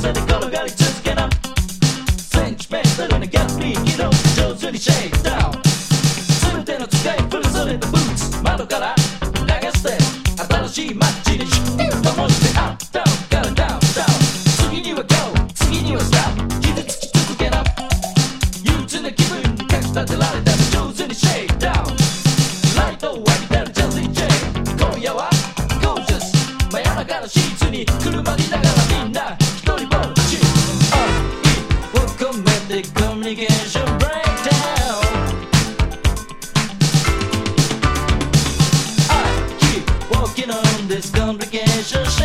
せで転がり続けなセンチメンタルなギャツビー議論上手にシェイクダウン全ての使いフル袖とブーツ窓から流して新しい街にシュッ灯してアップダウンからダウンダウン次には GO 次にはスタップ傷つき続けな憂鬱な気分にかき立てられたら上手にシェイクダウンライトを浴びてるジャズ J 今夜はゴージャス真夜中のシーツに車にながらみんな一人ぼっち愛を込めてコミュニケーションブレイクダウンI keep walking on this complication